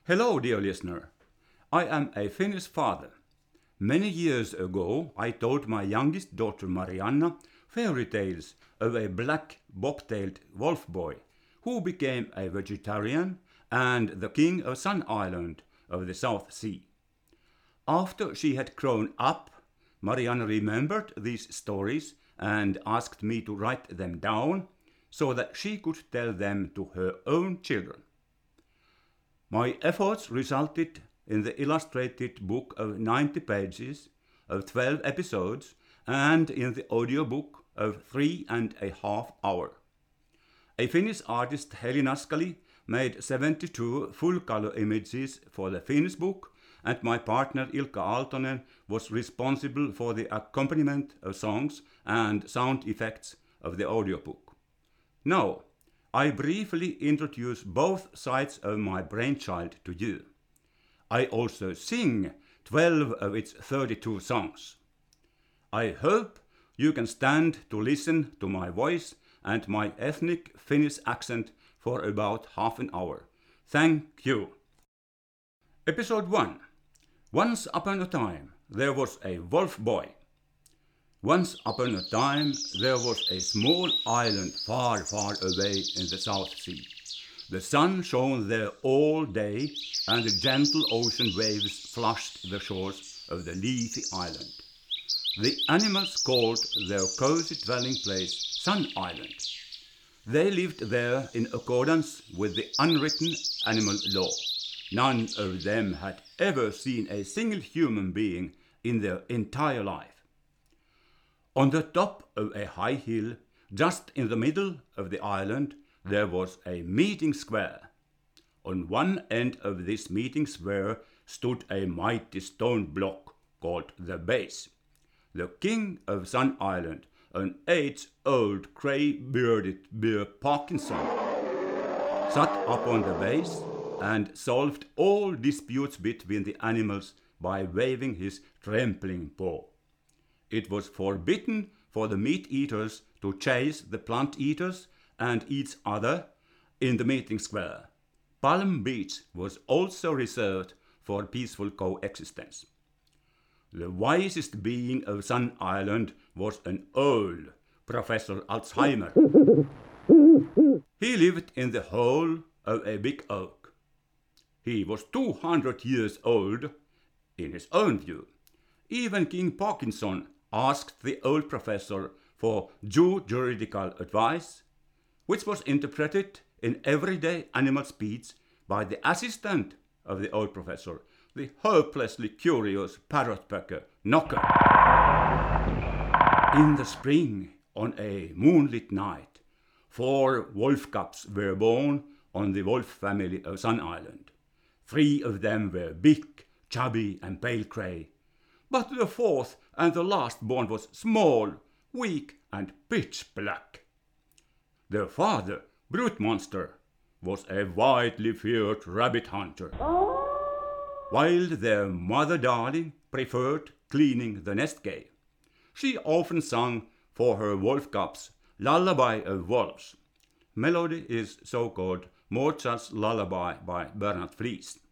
Hello, dear listener. I am a Finnish father. Many years ago, I told my youngest daughter Marianna fairy tales of a black bobtailed wolf boy who became a vegetarian and the king of Sun Island of the South Sea. After she had grown up, Marianna remembered these stories and asked me to write them down so that she could tell them to her own children. My efforts resulted in the illustrated book of 90 pages of 12 episodes and in the audiobook of 3.5 hours. A Finnish artist, Heli Naskali, made 72 full-color images for the Finnish book, and my partner Ilkka Aaltonen was responsible for the accompaniment of songs and sound effects of the audiobook. Now, I briefly introduce both sides of my brainchild to you. I also sing 12 of its 32 songs. I hope you can stand to listen to my voice and my ethnic Finnish accent for about half an hour. Thank you. Episode 1. Once upon a time, there was a wolf boy. Once upon a time, there was a small island far, far away in the South Sea. The sun shone there all day, and the gentle ocean waves flushed the shores of the leafy island. The animals called their cozy dwelling place Sun Island. They lived there in accordance with the unwritten animal law. None of them had ever seen a single human being in their entire life. On the top of a high hill, just in the middle of the island, there was a meeting square. On one end of this meeting square stood a mighty stone block called the base. The king of Sun Island, an age-old grey-bearded Bear Parkinson, sat upon the base and solved all disputes between the animals by waving his trembling paw. It was forbidden for the meat-eaters to chase the plant-eaters and each other in the meeting square. Palm Beach was also reserved for peaceful coexistence. The wisest being of Sun Island was an old Professor Alzheimer. He lived in the hole of a big oak. He was 200 years old in his own view. Even King Parkinson asked the old professor for due juridical advice, which was interpreted in everyday animal speech by the assistant of the old professor, the hopelessly curious parrot-pecker Knocker. In the spring, on a moonlit night, 4 wolf cubs were born on the wolf family of Sun Island. 3 of them were big, chubby and pale grey, but the 4th and the last born was small, weak and pitch black. Their father, Brute Monster, was a widely feared rabbit hunter, while their mother Darling preferred cleaning the nest gate. She often sang for her wolf cubs Lullaby of Wolves. Melody is so-called Mozart's Lullaby by Bernhard Fliess.